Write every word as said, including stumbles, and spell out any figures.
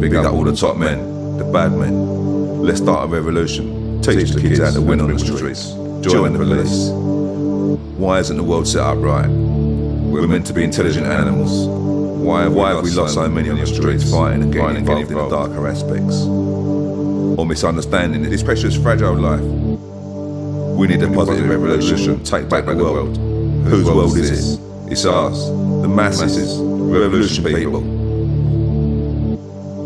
Big up all the top men, the bad men. Let's start a revolution. Teach the kids how to win on the streets. Join the police. Why isn't the world set up right? We're meant to be intelligent animals. Why have, Why have we lost so many on the streets fighting and getting involved in the darker aspects? Or misunderstanding this precious, fragile life? We need a positive revolution. Take back the world. Whose world is it? It's ours. The masses. Revolution people.